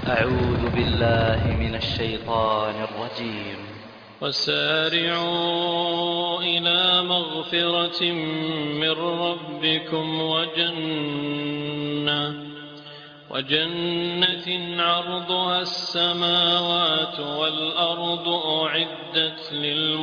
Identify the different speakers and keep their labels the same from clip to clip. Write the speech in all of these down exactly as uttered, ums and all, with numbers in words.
Speaker 1: أعوذ بالله من الشيطان الرجيم.
Speaker 2: وسارعوا إلى مغفرة من ربكم وجنة وجنة عرضها السماوات والأرض أعدت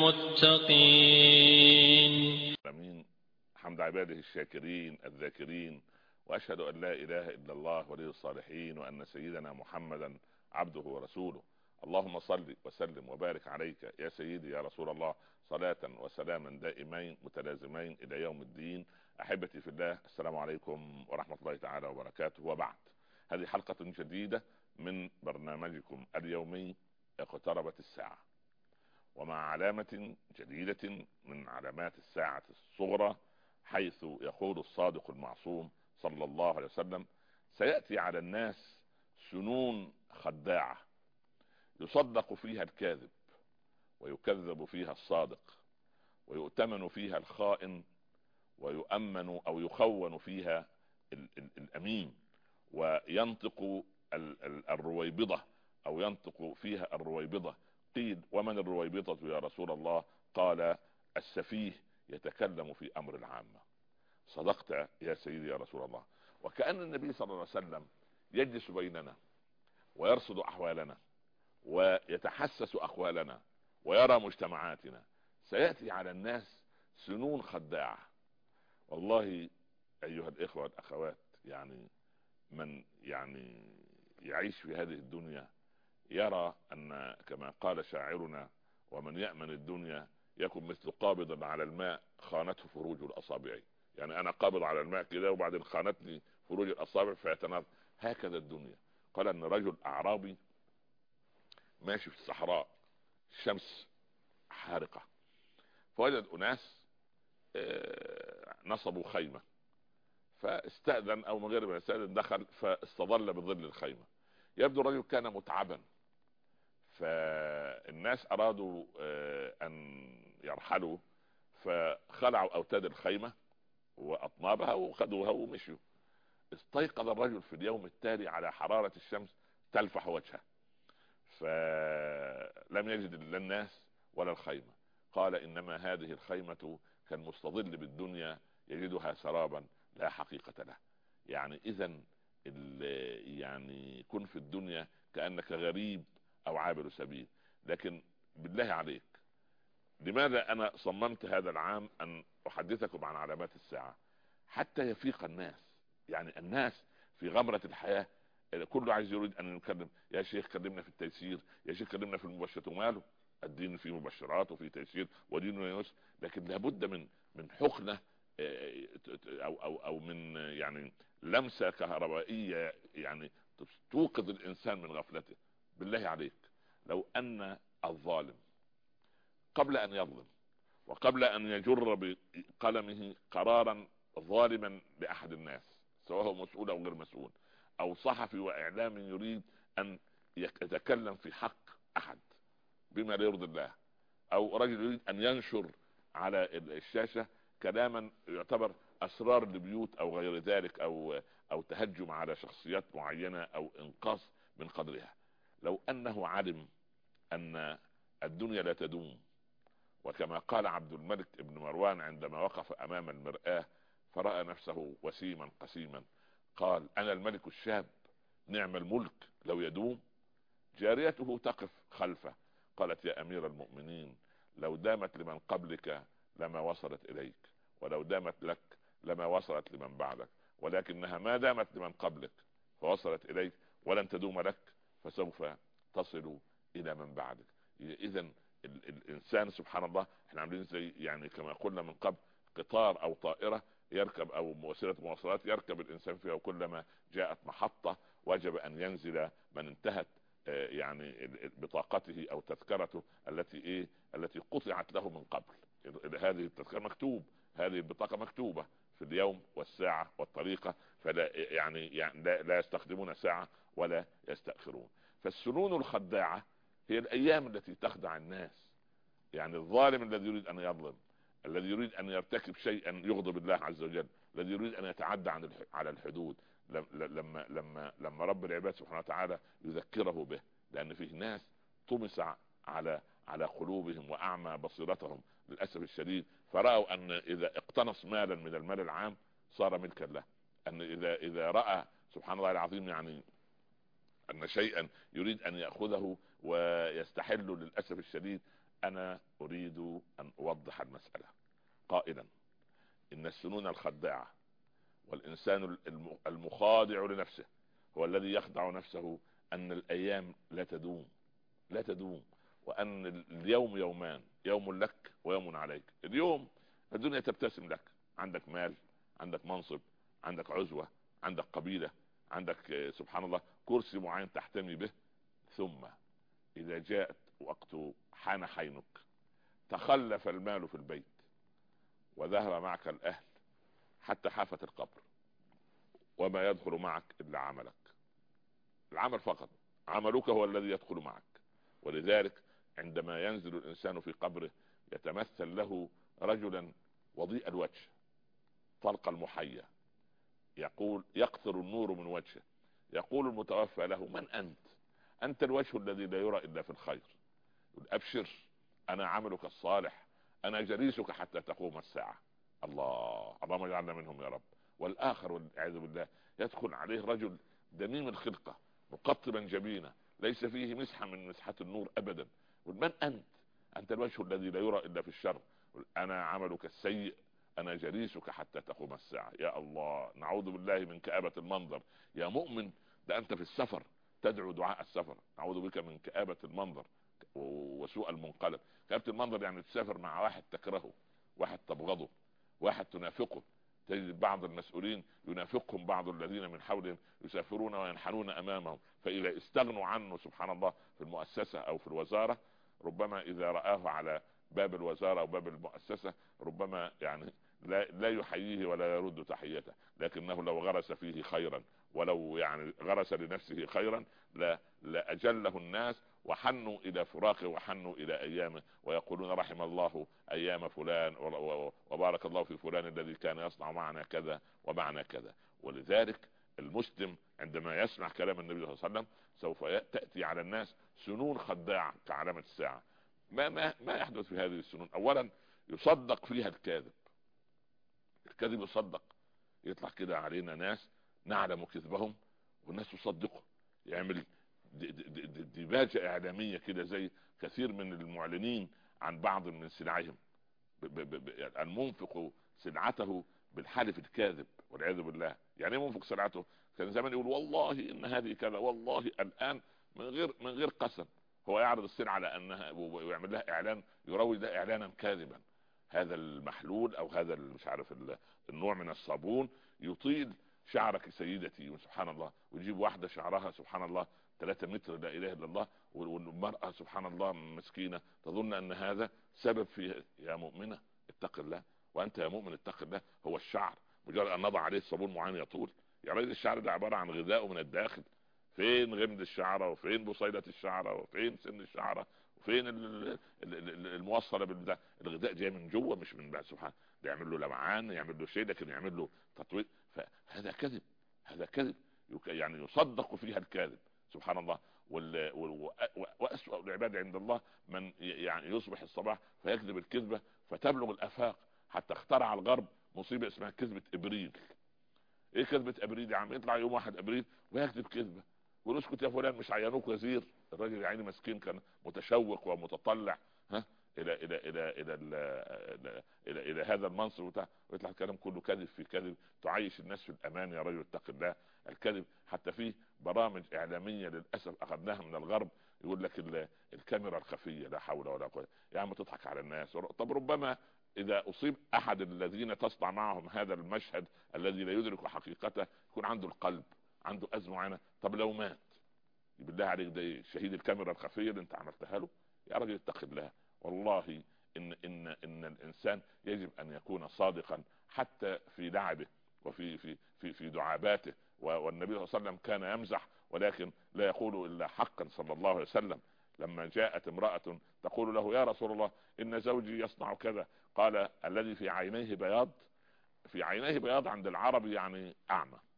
Speaker 2: للمتقين.
Speaker 3: امين. حمد عباده الشاكرين الذاكرين، واشهد ان لا اله الا الله ولي الصالحين، وان سيدنا محمدا عبده ورسوله. اللهم صل وسلم وبارك عليك يا سيدي يا رسول الله، صلاة وسلاما دائمين متلازمين الى يوم الدين. احبتي في الله، السلام عليكم ورحمة الله تعالى وبركاته. وبعد، هذه حلقة جديدة من برنامجكم اليومي اقتربت الساعة، ومع علامة جديدة من علامات الساعة الصغرى، حيث يقول الصادق المعصوم صلى الله عليه وسلم: سيأتي على الناس سنون خداعة يصدق فيها الكاذب ويكذب فيها الصادق، ويؤتمن فيها الخائن ويؤمن أو يخون فيها ال ال الأمين، وينطق ال ال الرويبضة أو ينطق فيها الرويبضة. قيل: ومن الرويبضة يا رسول الله؟ قال: السفيه يتكلم في أمر العامة. صدقت يا سيدي يا رسول الله. وكأن النبي صلى الله عليه وسلم يجلس بيننا ويرصد أحوالنا ويتحسس أقوالنا ويرى مجتمعاتنا. سيأتي على الناس سنون خداعة. والله أيها الإخوة والأخوات، يعني من يعني يعيش في هذه الدنيا يرى أن كما قال شاعرنا: ومن يأمن الدنيا يكن مثل قابض على الماء خانته فروج الأصابع. يعني أنا قابض على الماء كده وبعدين خانتني فروج الأصابع فيتناظر. هكذا الدنيا. قال أن رجل أعرابي ماشي في الصحراء، الشمس حارقة، فوجد أناس نصبوا خيمة، فاستأذن أو من غير ما يستأذن دخل فاستظل بظل الخيمة. يبدو الرجل كان متعبا، فالناس أرادوا أن يرحلوا، فخلعوا أوتاد الخيمة وأطنابها وخذوها ومشوا. استيقظ الرجل في اليوم التالي على حرارة الشمس تلفح وجهه، فلم يجد لا الناس ولا الخيمة. قال: إنما هذه الخيمة كالمستظل بالدنيا يجدها سرابا لا حقيقة له. يعني إذن يعني كن في الدنيا كأنك غريب أو عابر سبيل. لكن بالله عليك، لماذا أنا صممت هذا العام أن أحدثكم عن علامات الساعة؟ حتى يفيق الناس. يعني الناس في غمرة الحياة كله عايز يريد أن نتكلم: يا شيخ كلمنا في التيسير، يا شيخ كلمنا في المبشرات. وماله؟ الدين فيه مبشرات وفيه تيسير ودين يسر، لكن لابد من من حقنة أو أو أو من يعني لمسة كهربائية يعني توقظ الإنسان من غفلته. بالله عليك، لو أن الظالم قبل أن يظلم وقبل أن يجر بقلمه قرارا ظالما لأحد الناس، سواء هو مسؤول أو غير مسؤول، أو صحفي وإعلام يريد أن يتكلم في حق أحد بما لا يرضي الله، أو رجل يريد أن ينشر على الشاشة كلاما يعتبر أسرار لبيوت أو غير ذلك، أو أو تهجم على شخصيات معينة أو إنقاص من قدرها، لو أنه علم أن الدنيا لا تدوم، وكما قال عبد الملك ابن مروان عندما وقف أمام المرآة فرأى نفسه وسيما قسيما، قال: أنا الملك الشاب، نعم الملك لو يدوم. جاريته تقف خلفه قالت: يا أمير المؤمنين، لو دامت لمن قبلك لما وصلت إليك، ولو دامت لك لما وصلت لمن بعدك، ولكنها ما دامت لمن قبلك فوصلت إليك ولن تدوم لك، فسوف تصل إلى من بعدك. إذن الإنسان سبحان الله، احنا عاملين زي يعني كما قلنا من قبل قطار أو طائرة يركب، أو وسيلة مواصلات يركب الإنسان فيها، وكلما جاءت محطة وجب أن ينزل من انتهت يعني بطاقته أو تذكرته التي إيه التي قطعت له من قبل. هذه التذكرة مكتوب، هذه البطاقة مكتوبة في اليوم والساعة والطريقة، فلا يعني, يعني لا, لا يستخدمون ساعة ولا يستأخرون. فالسنون الخداعة هي الأيام التي تخدع الناس. يعني الظالم الذي يريد أن يظلم، الذي يريد أن يرتكب شيئا يغضب الله عز وجل، الذي يريد أن يتعدى عن على الحدود، لما لما لما رب العباد سبحانه وتعالى يذكره به، لان فيه ناس طمس على على قلوبهم واعمى بصيرتهم للاسف الشديد، فرأوا ان اذا اقتنص مالا من المال العام صار ملكا له، ان اذا اذا رأى سبحان الله العظيم يعني ان شيئا يريد ان يأخذه ويستحل للاسف الشديد. انا اريد ان اوضح المسألة قائلا ان السنون الخداعة والانسان المخادع لنفسه هو الذي يخدع نفسه ان الايام لا تدوم لا تدوم وان اليوم يومان، يوم لك ويوم عليك. اليوم الدنيا تبتسم لك، عندك مال، عندك منصب، عندك عزوة، عندك قبيلة، عندك سبحان الله كرسي معين تحتمي به. ثم اذا جاءت وقت حان حينك تخلف المال في البيت وذهب معك الاهل حتى حافة القبر، وما يدخل معك الا عملك، العمل فقط، عملك هو الذي يدخل معك. ولذلك عندما ينزل الانسان في قبره يتمثل له رجلا وضيء الوجه طلق المحيا، يقول يقطر النور من وجهه، يقول المتوفى له من انت؟ انت الوجه الذي لا يرى الا في الخير. ابشر انا عملك الصالح، انا جليسك حتى تقوم الساعة. الله اللهم اجعلنا منهم يا رب. والاخر والعياذ بالله يدخل عليه رجل دميم الخلقة مقطبا جبينه ليس فيه مسحة من مسحات النور ابدا. من انت؟ انت الوجه الذي لا يرى الا في الشر. انا عملك السيء، انا جليسك حتى تقوم الساعة. يا الله نعوذ بالله من كآبة المنظر. يا مؤمن ده انت في السفر تدعو دعاء السفر، نعوذ بك من كآبة المنظر وسوء المنقلب. كآبة المنظر يعني تسافر مع واحد تكرهه، واحد تبغضه، واحد تنافقه. تجد بعض المسؤولين ينافقهم بعض الذين من حولهم يسافرون وينحنون امامهم، فاذا استغنوا عنه سبحان الله في المؤسسة او في الوزارة ربما اذا رآه على باب الوزارة او باب المؤسسة ربما يعني لا, لا يحييه ولا يرد تحيته، لكنه لو غرس فيه خيرا ولو يعني غرس لنفسه خيرا لا, لا اجله الناس وحنوا الى فراقه وحنوا الى ايامه، ويقولون رحم الله ايام فلان وبارك الله في فلان الذي كان يصنع معنا كذا ومعنا كذا. ولذلك المسلم عندما يسمع كلام النبي صلى الله عليه وسلم سوف تأتي على الناس سنون خداعة كعلامة الساعة. ما, ما, ما يحدث في هذه السنون؟ اولا يصدق فيها الكاذب، الكذب يصدق، يطلع كده علينا ناس نعلم كذبهم والناس تصدقه، يعمل ديباجة اعلامية كده زي كثير من المعلنين عن بعض من سلعهم، المنفق سلعته بالحلف الكاذب والعياذ بالله. يعني ايه منفق سلعته؟ كان زمان يقول والله ان هذه كذا، والله الان من غير من غير قسم هو يعرض السلعة على انها ويعمل لها اعلان يروج ده اعلانا كاذبا. هذا المحلول او هذا مش عارف النوع من الصابون يطيل شعرك سيدتي، وسبحان الله ويجيب واحدة شعرها سبحان الله ثلاثة متر لا اله الا الله، والمرأة سبحان الله مسكينة تظن ان هذا سبب في. يا مؤمنة اتق الله، وانت يا مؤمن اتق الله. هو الشعر مجرد ان نضع عليه الصابون معين يطول؟ يا راجل الشعر ده عبارة عن غذاء من الداخل. فين غمد الشعرة وفين بصيلة الشعرة وفين سن الشعرة وفين الموصلة بالبداية؟ الغذاء جاي من جوه مش من بعد. سبحان ده يعمل له لمعان، يعمل له شيء، لكن يعمل له تطويل. فهذا كذب، هذا كذب يعني يصدق فيها الكاذب سبحان الله. وأسوأ العباد عند الله من يعني يصبح الصباح فيكذب الكذبة فتبلغ الآفاق، حتى اخترع الغرب مصيبة اسمها كذبة ابريل. ايه كذبة ابريل يا عم؟ يطلع يوم واحد ابريل ويكذب كذبة ونسكت يا فلان مش عينوك وزير. الراجل يعني مسكين كان متشوق ومتطلع ها الى الى الى الى الى, إلى, إلى هذا المنصب بتاع، ويطلع الكلام كله كذب في كذب. تعيش الناس في الامان يا رجل اتق الله. الكذب حتى في برامج اعلامية للاسف اخذناها من الغرب يقول لك الكاميرا الخفية، لا حول ولا قوة. يا عم تضحك على الناس. طب ربما اذا اصيب احد الذين تصنع معهم هذا المشهد الذي لا يدرك حقيقته يكون عنده القلب عنده ازمه معينه. طب لو مات بالله عليك ده شهيد الكاميرا الخفيه اللي انت عملتها له؟ يا راجل اتق الله. والله ان ان ان الانسان يجب ان يكون صادقا حتى في لعبه وفي في في في دعاباته. والنبي صلى الله عليه وسلم كان يمزح ولكن لا يقول الا حقا صلى الله عليه وسلم. لما جاءت امرأة تقول له يا رسول الله ان زوجي يصنع كذا، قال الذي في عينيه بياض. في عينيه بياض عند العرب يعني اعمى،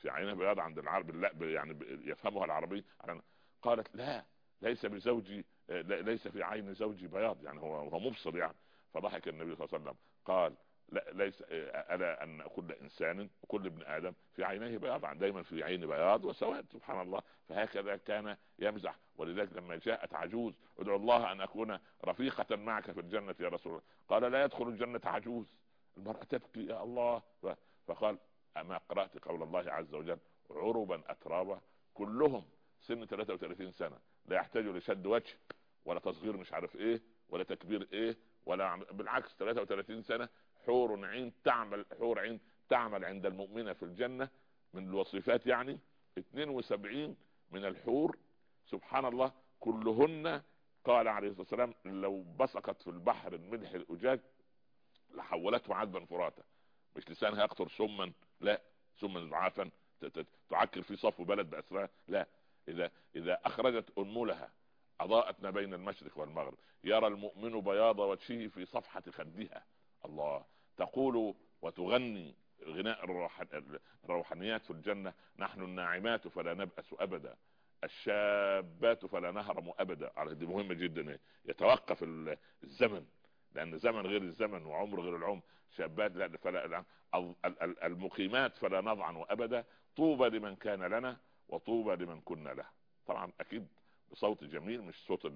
Speaker 3: في عينها بياض عند العرب، لا يعني يفهمها العربي. قالت لا، ليس بزوجي، ليس في عين زوجي بياض، يعني هو هو مبصر يعني. فضحك النبي صلى الله عليه وسلم قال لا، ليس، الا ان كل انسان وكل ابن ادم في عينيه بياض، دايما في عين بياض وسواد، سبحان الله. فهكذا كان يمزح. ولذلك لما جاءت عجوز ادعو الله ان اكون رفيقة معك في الجنة يا رسول الله، قال لا يدخل الجنة عجوز. المرأة تبكي يا الله. فقال اما قرأت قول الله عز وجل عربا اترابا، كلهم سن ثلاثة وثلاثين سنة، لا يحتاجوا لشد وجه ولا تصغير مش عارف ايه ولا تكبير ايه ولا، بالعكس ثلاثة وثلاثين سنة حور عين تعمل، حور عين تعمل عند المؤمنة في الجنة من الوصفات يعني اثنين وسبعين من الحور، سبحان الله، كلهن قال عليه الصلاة والسلام لو بصقت في البحر الملح الأجاج لحولته عذبا فراتا. مش لسانها يقطر سما، لا، سما ضعافا تعكر في صفو بلد بأسرها، لا، إذا إذا أخرجت أنملها أضاءت ما بين المشرق والمغرب، يرى المؤمن بياض وجهه في صفحة خدها. الله. تقول وتغني غناء الروحانيات في الجنة: نحن الناعمات فلا نبأس أبدا، الشابات فلا نهرم أبدا. دي مهمة جدا، يتوقف الزمن، لأن زمن غير الزمن وعمر غير العمر. شابات لا فلا، المقيمات فلا نضعن أبدا، طوبى لمن كان لنا وطوبى لمن كنا له. طبعا أكيد بصوت جميل، مش صوت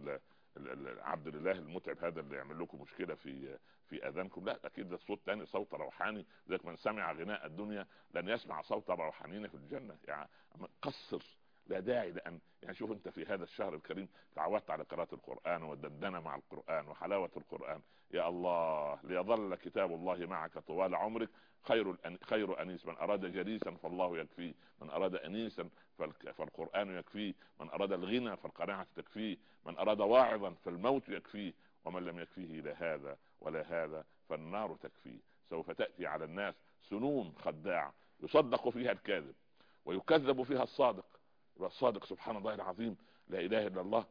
Speaker 3: عبد الله المتعب هذا اللي يعمل لكم مشكلة في في اذانكم، لا، اكيد ده صوت تاني، صوت روحاني. ذلك من سمع غناء الدنيا لن يسمع صوت روحانيين في الجنة. يعني قصر، لا داعي لان، يعني شوف انت في هذا الشهر الكريم تعودت على قراءة القرآن والدندنة مع القرآن وحلاوة القرآن، يا الله، ليظل كتاب الله معك طوال عمرك. خير خير انيس، من اراد جليسا فالله يكفيه، من اراد انيسا فالقرآن يكفيه، من اراد الغنى فالقناعة تكفيه، من اراد واعظا فالموت يكفيه، ومن لم يكفيه لا هذا ولا هذا فالنار تكفيه. سوف تأتي على الناس سنون خداعة يصدق فيها الكاذب ويكذب فيها الصادق. الصادق سبحان الله العظيم لا اله الا الله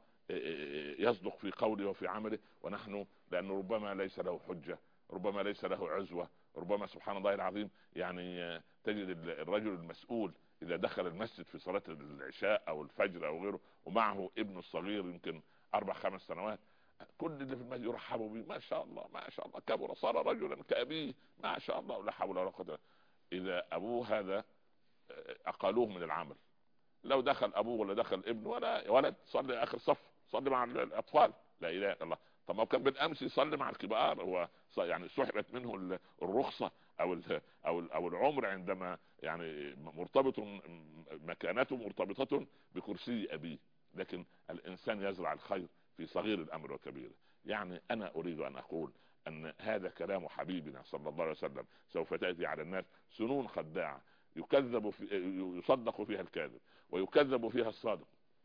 Speaker 3: يصدق في قوله وفي عمله، ونحن لانه ربما ليس له حجة، ربما ليس له عزوة، ربما سبحان الله العظيم يعني تجد الرجل المسؤول اذا دخل المسجد في صلاة العشاء او الفجر او غيره ومعه ابنه الصغير يمكن اربع خمس سنوات، كل اللي في المسجد يرحبوا به، ما شاء الله ما شاء الله، كبر صار رجلا كأبيه، ما شاء الله، لا حول ولا قوة. اذا ابوه هذا اقالوه من العمل، لو دخل ابوه ولا دخل ابنه ولا ولد صلي اخر صف، صلي مع الاطفال، لا اله الا الله. طب ما كان بالامس يصلي مع الكبار، هو يعني سحبت منه الرخصة او او او العمر عندما يعني مرتبط، مكانته مرتبطة بكرسي ابيه. لكن الانسان يزرع الخير في صغير الامر وكبيره. يعني انا اريد ان اقول ان هذا كلام حبيبنا صلى الله عليه وسلم، سوف تأتي على الناس سنون خداعة يكذب في يصدق فيها الكاذب ويكذب فيها الصادق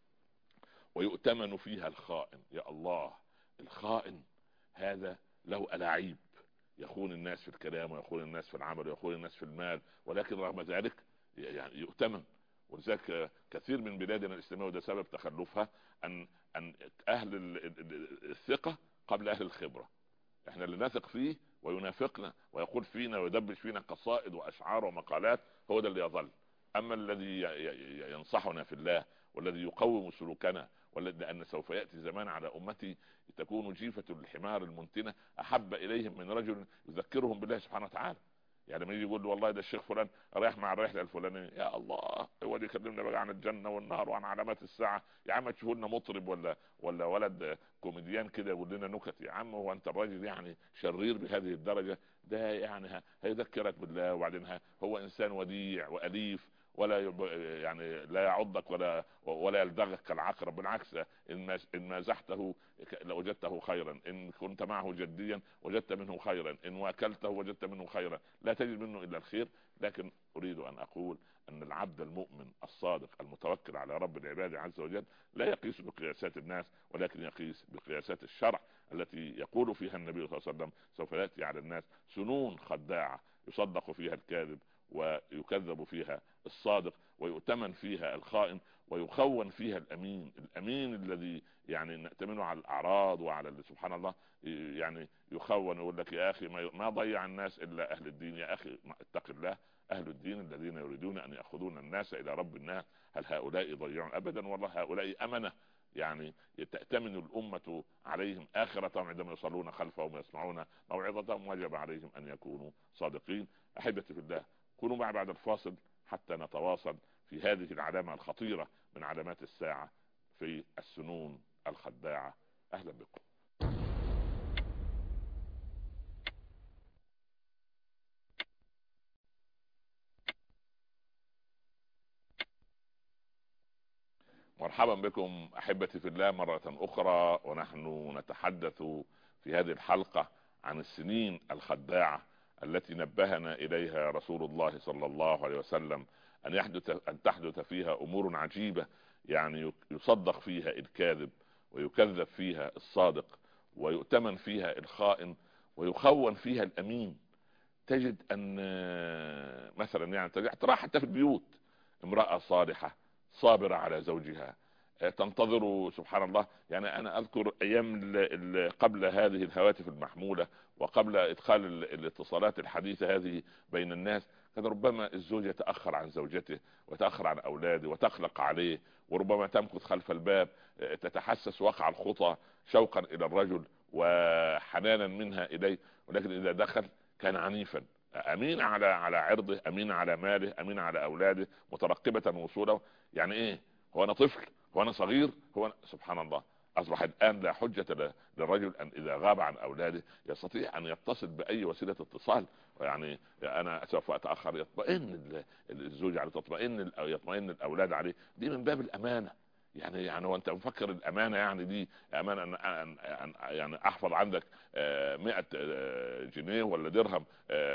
Speaker 3: ويؤتمن فيها الخائن. يا الله، الخائن هذا له ألاعيب، يخون الناس في الكلام ويخون الناس في العمل ويخون الناس في المال، ولكن رغم ذلك يعني يؤتمن. ولذلك كثير من بلادنا الإسلامية وده سبب تخلفها ان ان اهل الثقة قبل اهل الخبرة. احنا اللي نثق فيه وينافقنا ويقول فينا ويدبش فينا قصائد واشعار ومقالات هو ده اللي يظل. اما الذي ينصحنا في الله والذي يقوم سلوكنا، لأن سوف يأتي زمان على أمتي تكون جيفة الحمار المنتنة أحب إليهم من رجل يذكرهم بالله سبحانه وتعالى. يعني لما يجي يقول له والله ده الشيخ فلان رايح مع الرحلة الفلانية، يا الله، هو اللي يكلمنا بقى عن الجنة والنار وعن علامات الساعة؟ يا عم تشوفوا لنا مطرب ولا ولا ولد كوميديان كده يقول لنا نكت. يا عم هو انت الراجل يعني شرير بهذه الدرجة؟ ده يعني هيذكرك بالله، وبعدين هو انسان وديع واليف ولا يعني لا يعضك ولا ولا يلدغك كالعقرب، بالعكس ان مازحته لوجدته خيرا، ان كنت معه جديا وجدت منه خيرا، ان واكلته وجدت منه خيرا، لا تجد منه الا الخير. لكن اريد ان اقول ان العبد المؤمن الصادق المتوكل على رب العباد عز وجل لا يقيس بقياسات الناس، ولكن يقيس بقياسات الشرع التي يقول فيها النبي صلى الله عليه وسلم سوف يأتي على الناس سنون خداعة يصدق فيها الكاذب ويكذب فيها الصادق ويؤتمن فيها الخائن ويخون فيها الامين. الامين الذي يعني نأتمنه على الاعراض وعلى سبحان الله، يعني يخون، يقول لك يا اخي ما ضيع الناس الا اهل الدين، يا اخي اتق الله، اهل الدين الذين يريدون ان ياخذون الناس الى رب الناس، هل هؤلاء يضيعون؟ ابدا والله، هؤلاء امنه، يعني تأتمن الأمة عليهم آخرتهم عندما يصلون خلفهم ويسمعون موعظتهم، وجب عليهم أن يكونوا صادقين. أحبتي في الله، كونوا معي بعد الفاصل حتى نتواصل في هذه العلامة الخطيرة من علامات الساعة، في السنون الخداعة. أهلا بكم. مرحبا بكم احبتي في الله مرة اخرى، ونحن نتحدث في هذه الحلقة عن السنين الخداعة التي نبهنا اليها رسول الله صلى الله عليه وسلم، ان يحدث ان تحدث فيها امور عجيبة، يعني يصدق فيها الكاذب ويكذب فيها الصادق، ويؤتمن فيها الخائن ويخون فيها الامين. تجد ان مثلا يعني ترى حتى في البيوت امرأة صالحة صابرة على زوجها تنتظر، سبحان الله. يعني انا اذكر ايام قبل هذه الهواتف المحمولة وقبل ادخال الاتصالات الحديثة هذه بين الناس، كان ربما الزوج يتأخر عن زوجته ويتأخر عن اولاده وتقلق عليه، وربما تمكث خلف الباب تتحسس وقع الخطى شوقا الى الرجل وحنانا منها اليه، ولكن اذا دخل كان عنيفا، امين على على عرضه، امين على ماله، امين على اولاده، مترقبة وصوله. يعني ايه؟ هو انا طفل؟ هو انا صغير؟ هو أنا... سبحان الله. اصبح الان لا حجة للرجل ان اذا غاب عن اولاده يستطيع ان يتصل باي وسيلة اتصال. يعني انا سوف اتاخر، يطمئن الزوج عليه، تطمئن يطمئن الاولاد عليه، دي من باب الامانة. يعني يعني وانت مفكر الامانه يعني دي امانه أن أن أن يعني احفظ عندك مئة جنيه ولا درهم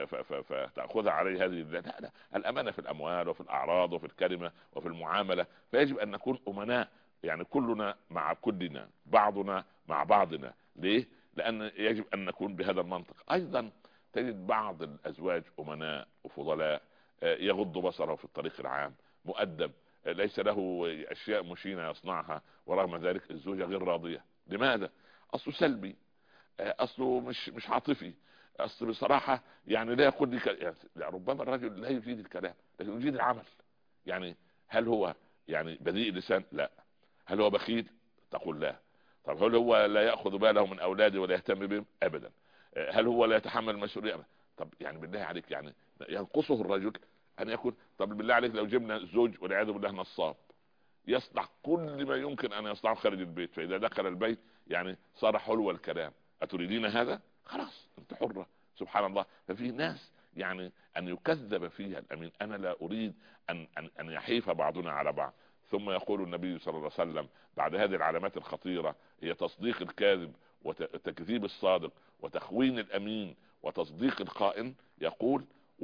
Speaker 3: فتاخذها علي؟ هذه لا لا، الامانه في الاموال وفي الاعراض وفي الكلمه وفي المعامله، فيجب ان نكون امناء، يعني كلنا مع كلنا، بعضنا مع بعضنا. ليه؟ لان يجب ان نكون بهذا المنطق. ايضا تجد بعض الازواج امناء وفضلاء، يغض بصره في الطريق العام، مؤدب، ليس له اشياء مشينة يصنعها، ورغم ذلك الزوجة غير راضية. لماذا؟ اصله سلبي، اصله مش مش عاطفي، اصل بصراحة يعني لا يقول لي ك... يعني ربما الرجل لا يجيد الكلام لكن يجيد العمل. يعني هل هو يعني بذيء اللسان؟ لا. هل هو بخيل؟ تقول لا. طب هل هو لا يأخذ باله من اولاده ولا يهتم بهم؟ ابدا. هل هو لا يتحمل المسؤولية؟ طب يعني بالله عليك، يعني ينقصه الرجل ان يكون؟ طب بالله عليك لو جبنا زوج والعياذ بالله نصاب يصنع كل ما يمكن ان يصنعه خارج البيت، فاذا دخل البيت يعني صار حلو الكلام، اتريدين هذا؟ خلاص انت حرة. سبحان الله. ففي ناس يعني ان يكذب فيها الامين. انا لا اريد ان ان, أن يحيف بعضنا على بعض. ثم يقول النبي صلى الله عليه وسلم بعد هذه العلامات الخطيرة، هي تصديق الكاذب وتكذيب الصادق وتخوين الامين وتصديق الخائن، يقول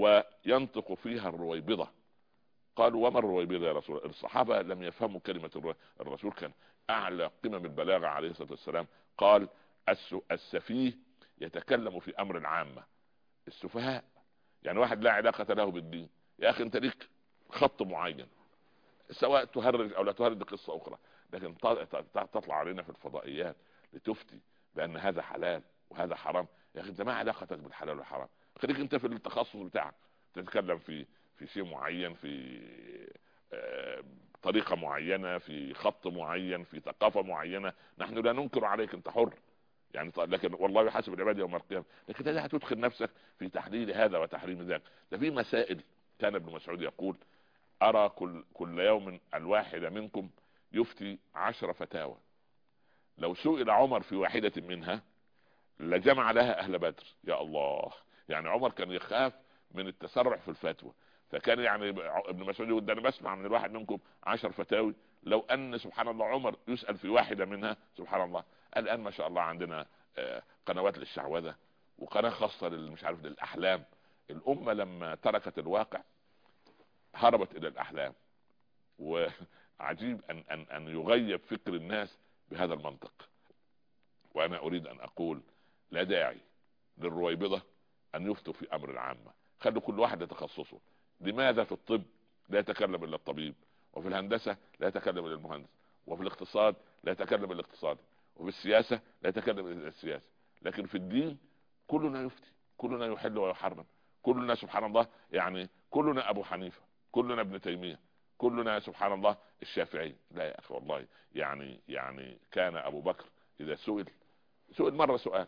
Speaker 3: وينطق فيها الرويبضة. قالوا وما الرويبضة يا رسول الله؟ الصحابة لم يفهموا كلمة الرويبضة. الرسول كان اعلى قمم البلاغة عليه الصلاة والسلام، قال السفيه يتكلم في امر العامة. السفهاء يعني واحد لا علاقة له بالدين، يا اخي انت ليك خط معين، سواء تهرج او لا تهرج قصة اخرى، لكن تطلع علينا في الفضائيات لتفتي بان هذا حلال وهذا حرام. يا اخي انت ما علاقتك بالحلال والحرام؟ خليك انت في التخصص بتاعك، تتكلم في في شيء معين، في آه طريقة معينة، في خط معين، في ثقافة معينة. نحن لا ننكر عليك، انت حر يعني، لكن والله يحاسب العباد يوم القيامة. لكن لا تدخل نفسك في تحليل هذا وتحريم ذاك. ده في مسائل كان ابن مسعود يقول ارى كل, كل يوم الواحد منكم يفتي عشر فتاوى، لو سئل عمر في واحدة منها لجمع لها اهل بدر. يا الله. يعني عمر كان يخاف من التسرع في الفتوى، فكان يعني ابن مسعود يقول ده انا بسمع من الواحد منكم عشر فتاوي، لو ان سبحان الله عمر يسأل في واحدة منها. سبحان الله. الان ما شاء الله عندنا قنوات للشعوذة وقناة خاصة مش عارف للاحلام. الامة لما تركت الواقع هربت الى الاحلام، وعجيب ان ان ان يغيب فكر الناس بهذا المنطق. وانا اريد ان اقول لا داعي للرويبضة ان يفتوا في امر العامة، خلوا كل واحد يتخصصه. لماذا في الطب لا يتكلم الا الطبيب، وفي الهندسة لا يتكلم الا المهندس، وفي الاقتصاد لا يتكلم الا الاقتصادي، وفي السياسة لا يتكلم الا السياسي، لكن في الدين كلنا يفتي، كلنا يحل ويحرم، كلنا سبحان الله يعني كلنا ابو حنيفة، كلنا ابن تيمية، كلنا سبحان الله الشافعي. لا يا اخي والله، يعني يعني كان ابو بكر اذا سئل سئل مرة سؤال: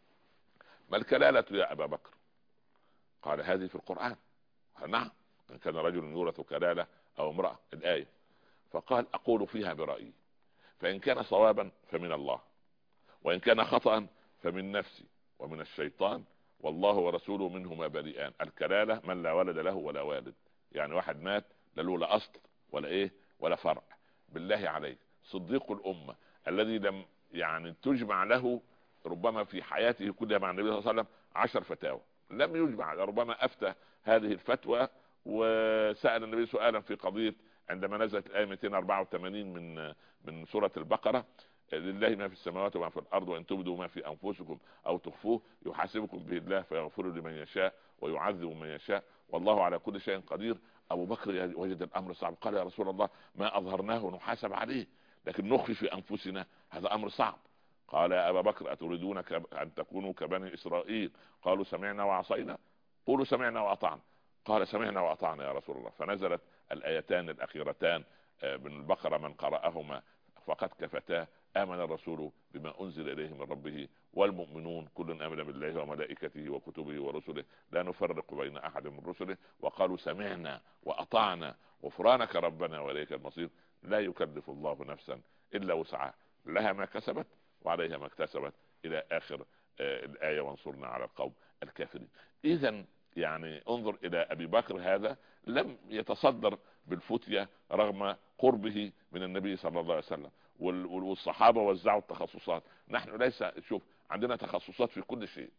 Speaker 3: ما الكلالة يا ابا بكر؟ قال: هذه في القرآن. نعم، ان كان رجل يورث كلالة او امرأة، الآية. فقال: اقول فيها برأيي، فان كان صوابا فمن الله، وان كان خطأ فمن نفسي ومن الشيطان، والله ورسوله منهما بريئان. الكلالة من لا ولد له ولا والد، يعني واحد مات لا له لا اصل ولا ايه ولا فرع. بالله عليك، صديق الامة الذي لم يعني تجمع له ربما في حياته كلها مع النبي صلى الله عليه وسلم عشر فتاوى، لم يجمع، ربما افتى هذه الفتوى وسأل النبي سؤالا في قضية عندما نزلت الآية مئتين وأربعة وثمانين من من سورة البقرة: لله ما في السماوات وما في الارض، وان تبدوا ما في انفسكم او تخفوه يحاسبكم به الله فيغفر لمن يشاء ويعذب من يشاء، والله على كل شيء قدير. ابو بكر وجد الامر صعب، قال: يا رسول الله، ما اظهرناه نحاسب عليه، لكن نخفي في انفسنا هذا امر صعب. قال: يا ابا بكر، اتريدون ان تكونوا كبني اسرائيل قالوا سمعنا وعصينا؟ قولوا سمعنا واطعنا. قال: سمعنا واطعنا يا رسول الله. فنزلت الايتان الاخيرتان من البقرة: من قرأهما فقد كفتاه، آمن الرسول بما أنزل إليه من ربه والمؤمنون كل آمن بالله وملائكته وكتبه ورسله لا نفرق بين أحد من رسله وقالوا سمعنا وأطعنا غفرانك ربنا وإليك المصير. لا يكلف الله نفسا إلا وسعها، لها ما كسبت وعليها ما اكتسبت، إلى آخر آه الآية: وانصرنا على القوم الكافرين. إذن يعني انظر إلى أبي بكر، هذا لم يتصدر بالفتية رغم قربه من النبي صلى الله عليه وسلم، والصحابة وزعوا التخصصات. نحن ليس، شوف، عندنا تخصصات في كل شيء.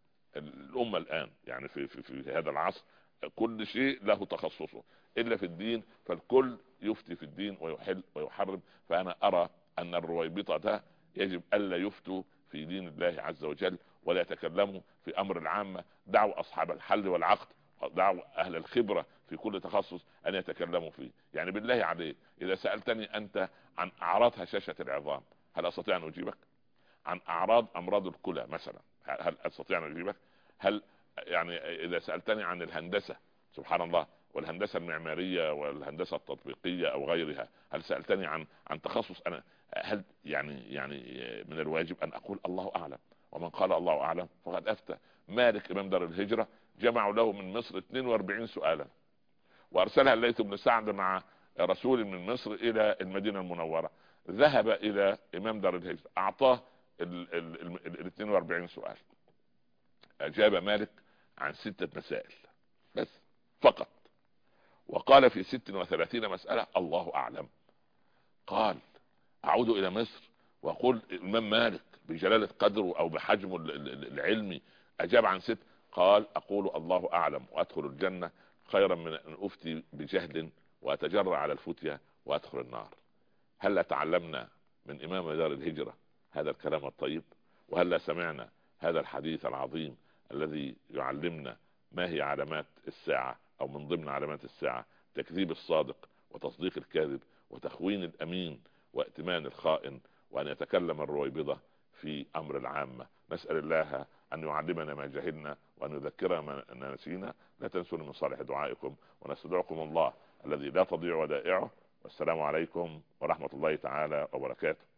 Speaker 3: الأمة الآن يعني في, في, في هذا العصر كل شيء له تخصصه، إلا في الدين فالكل يفتي في الدين ويحل ويحرم. فأنا أرى أن الرويبطة ده يجب ألا يفتوا في دين الله عز وجل ولا يتكلموا في أمر العامة. دعوا أصحاب الحل والعقد، دعوا أهل الخبرة في كل تخصص أن يتكلموا فيه. يعني بالله عليك، إذا سألتني أنت عن أعراض هشاشة العظام، هل أستطيع أن أجيبك؟ عن أعراض أمراض الكلى مثلا، هل أستطيع أن أجيبك؟ هل يعني إذا سألتني عن الهندسة، سبحان الله، والهندسة المعمارية والهندسة التطبيقية أو غيرها، هل سألتني عن عن تخصص أنا، هل يعني يعني من الواجب أن أقول الله أعلم؟ ومن قال الله أعلم فقد أفتى. مالك إمام دار الهجرة جمعوا له من مصر اثنين وأربعين سؤالا، وأرسلها الليث بن سعد مع رسول من مصر إلى المدينة المنورة. ذهب إلى إمام دار الهجرة، أعطاه ال اثنين وأربعين سؤال، أجاب مالك عن ستة مسائل بس فقط، وقال في ست وثلاثين مسألة الله أعلم. قال: أعود إلى مصر وأقول الإمام مالك بجلالة قدره أو بحجمه العلمي أجاب عن ست. قال: أقول الله أعلم وأدخل الجنة خيرا من أن أفتي بجهل وأتجرع على الفتية وأدخل النار. هل تعلمنا من إمام دار الهجرة هذا الكلام الطيب؟ وهل سمعنا هذا الحديث العظيم الذي يعلمنا ما هي علامات الساعة، أو من ضمن علامات الساعة تكذيب الصادق وتصديق الكاذب وتخوين الأمين وائتمان الخائن، وأن يتكلم الرويبضة في أمر العامة. نسأل الله أن يعلمنا ما جهلنا وأن يذكرنا ما نسينا. لا تنسون من صالح دعائكم، ونستدعكم الله الذي لا تضيع ودائعه. والسلام عليكم ورحمة الله تعالى وبركاته.